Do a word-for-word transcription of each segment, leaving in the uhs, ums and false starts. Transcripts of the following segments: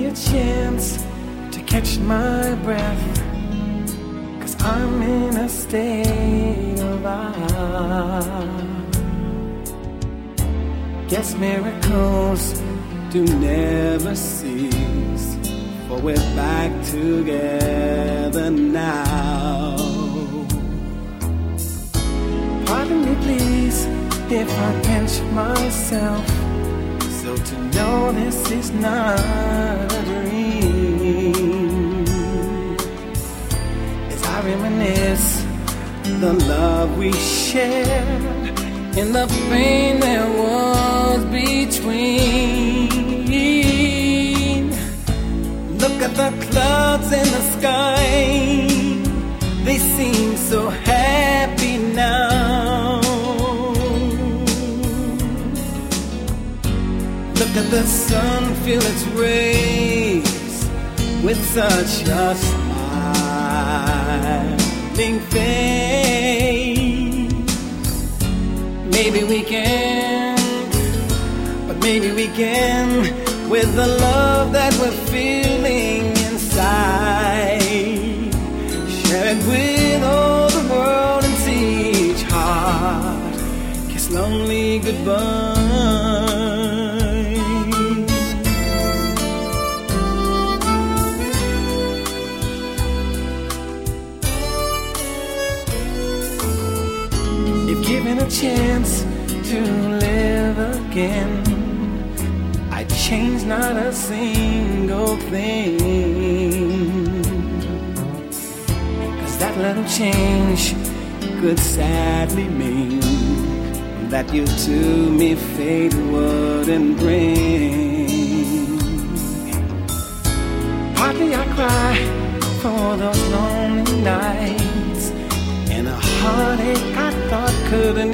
a chance to catch my breath, 'cause I'm in a state of awe. Guess miracles do never cease, for we're back together now. Pardon me please if I pinch myself, so to know this is not a dream, as I reminisce the love we shared and the pain there was between. Look at the clouds in the sky, they seem so happy now. Look at the sun, feel its rays with such a smiling face. Maybe we can, but maybe we can, with the love that we're feeling inside, share it with all the world and see each heart kiss lonely goodbye. If given a chance to live again, I'd change not a single thing, 'cause that little change could sadly mean that you to me fate wouldn't bring. Partly I cry for those lonely nights and a heartache I thought couldn't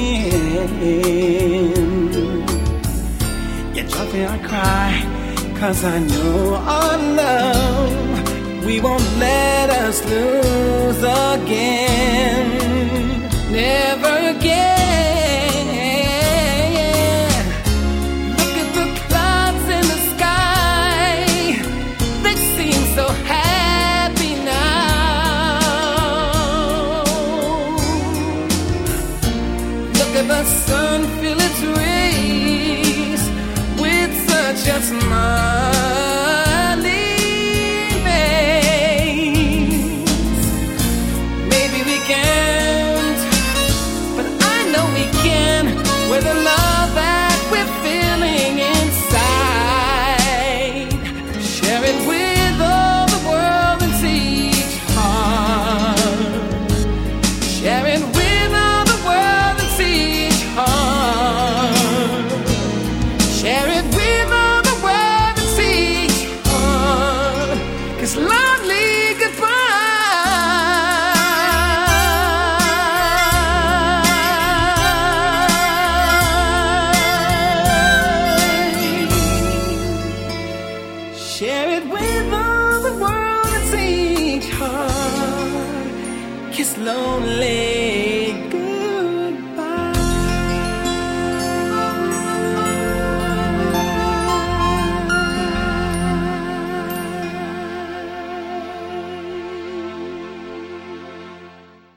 end. Yet joyfully I cry, 'cause I know our love we won't let us lose again, never again. Look at the clouds in the sky, they seem so happy now. Look at the sun, feel its rays with such a smiling face. Maybe we can't, but I know we can, with the love that we're feeling inside. Share it with all the world and see each heart. Share it with all the world and see each heart. Share it with all the world and see each heart, 'cause lonely goodbye. Share it with all the world and see each heart, kiss lonely